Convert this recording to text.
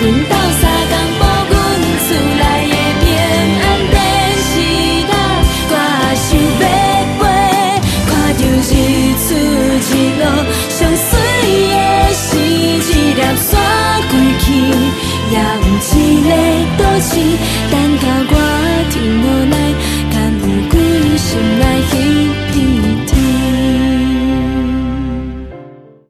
阮斗相共无阮厝内的平安电视塔，我想要飞，看着日出日落，上水的是一粒山过去，也有一个都市。